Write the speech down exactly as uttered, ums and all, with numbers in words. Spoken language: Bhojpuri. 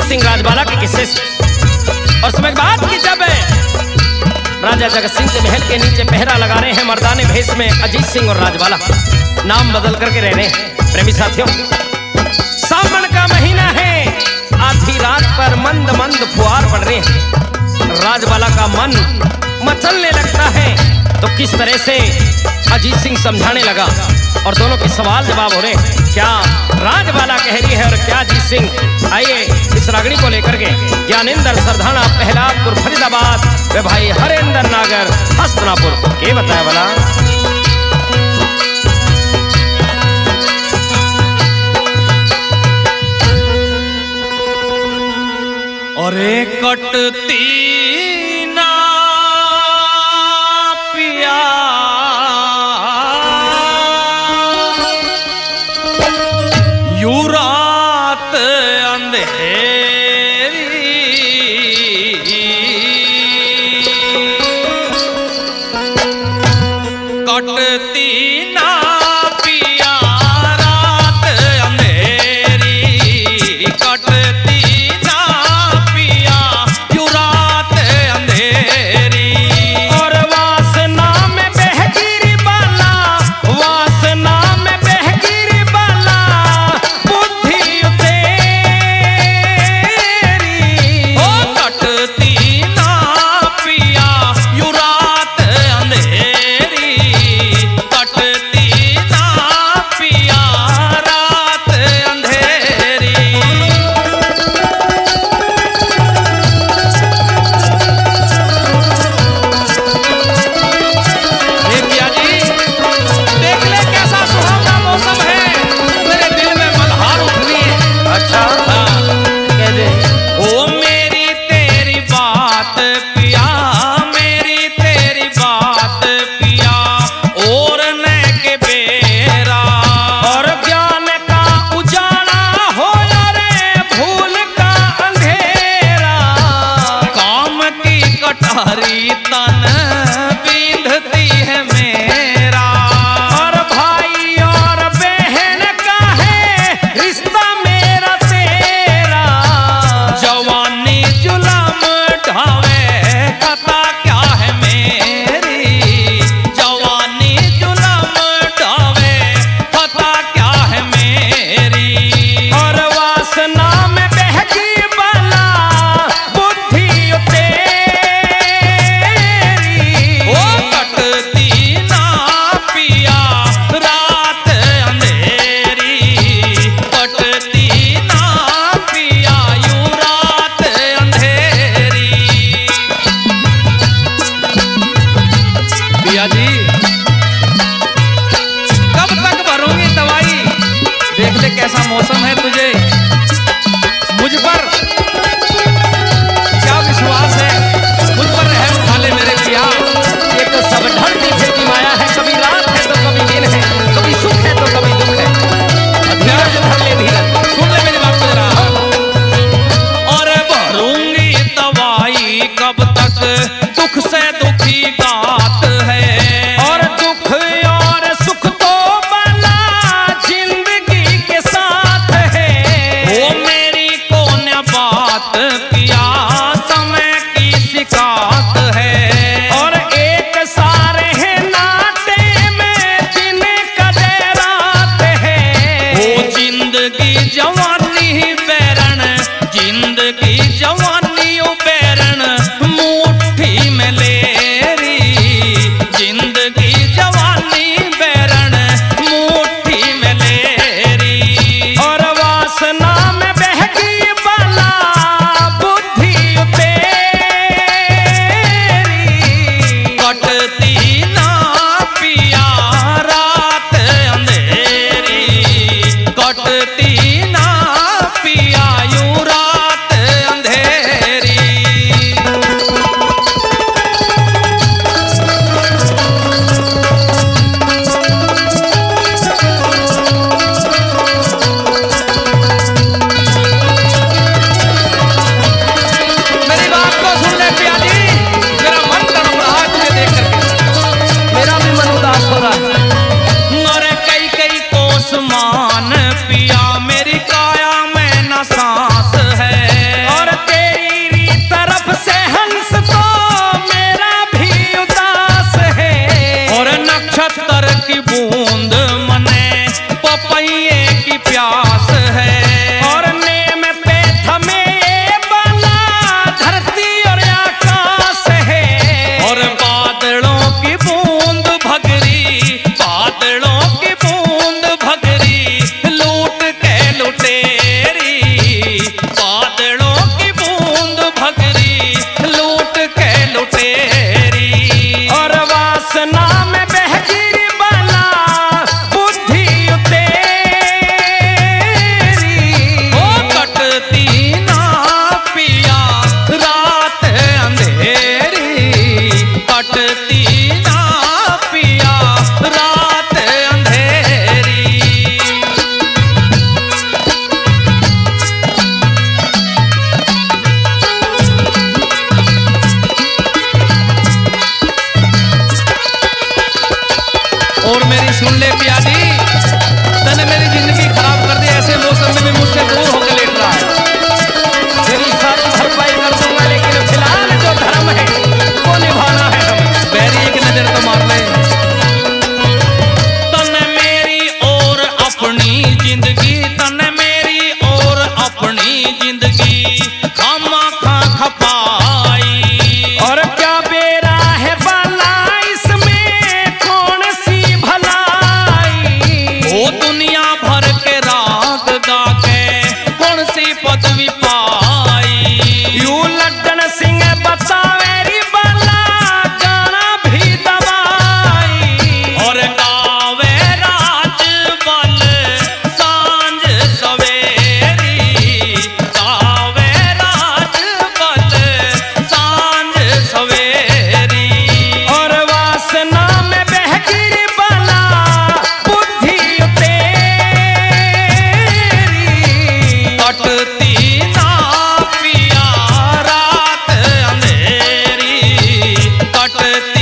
सिंह राजबाला के किस्से से। और समझ बात की जब राजा जगत सिंह के महल के नीचे पहरा लगा रहे हैं मर्दाने भेष में अजीत सिंह और राजबाला, नाम बदल करके रह रहे हैं। प्रेमी साथियों, सावन का महीना है, आधी रात पर मंद मंद फुहार पड़ रहे हैं। राजबाला का मन मचलने लगता है, तो किस तरह से अजीत सिंह समझाने लगा और दोनों के सवाल जवाब हो रहे हैं। क्या राजबाला कह रही है और क्या अजीत सिंह। आइए इस रागनी को लेकर के ज्ञानेंद्र सरधाना पहलापुर फरीदाबाद वे भाई हरेंद्र नागर हस्तनापुर के बताया वाला। अरे कटती ना पिया यू रात अंधेरी, कटती ना पिया रात अंधेरी, कटती ना पिया यू रात अंधेरी। और वासना में बहगिरी बाला, वासना में बहगिरी बाला, बुद्धि तेरी। ओ कटती ना पिया यू रात अंधेरी, कटती ना पिया रात अंधेरी। हे पिया जी, देख ले कैसा सुहावना मौसम है, मेरे दिल में मल्हार उठ रही है। अच्छा हाँ। कह दे। ओ मेरी तेरी बात पिया, मेरी तेरी बात पिया, और न के बेरा। और ज्ञान का उजाला हो रे भूल का अंधेरा। काम की कटारी तन बींधती है मेरा। और भाई और बहन का है रिश्ता मेरा तेरा। जवानी जुलम ढावे खता क्या है मेरी, जवानी जुलम ढावे खता क्या है मेरी। और वासना में बहकी बाला, बुद्धि तेरी। ओ कटती ना पिया रात अंधेरी, कटती ना पिया यू रात अंधेरी। पिया जी, कब तक भरूंगी दवाई, देख ले कैसा मौसम है, तुझे मुझ पर क्या विश्वास है, मुझ पर रहम खा ले मेरे पिया। ये तो सब ढलती फिरती माया है, कभी रात है तो कभी दिन है, कभी सुख है तो कभी दुख है। धीरज धर ले धीरज। सुन ले मेरी बात को जरा। और भरूंगी दवाई कब तक, दुख से दुखी गात है। और दुख और सुख तो बना जिंदगी के साथ है। वो मेरी कौन बात पिया, समय की सुन ले पिया जी, तने मेरी जिंदगी खराब कर दी, ऐसे मौसम में भी मुझसे दूर होकर लेट रहा है। तेरी सारी भरपाई कर दूंगा, लेकिन फिलहाल जो धर्म है वो निभाना है हमें। बैरी एक नजर तो मार ले। तने मेरी और अपनी जिंदगी, तने मेरी और अपनी जिंदगी खामा खा खपाई। और क्या बेरा है भला इसमें, कौन सी भलाई। वो दुनिया भर के राग गा के कौन सी पदवी पाई। यू लड्डन सिंह बतावेरी बला, गाना भी दबाई। और गावे राज बल सांझ सवेरी, गावे राज बल सांझ सवेरी। और वासना में बहगिर बला, बुद्धि तेरी। कटती ना पिया रात अंधेरी, कटती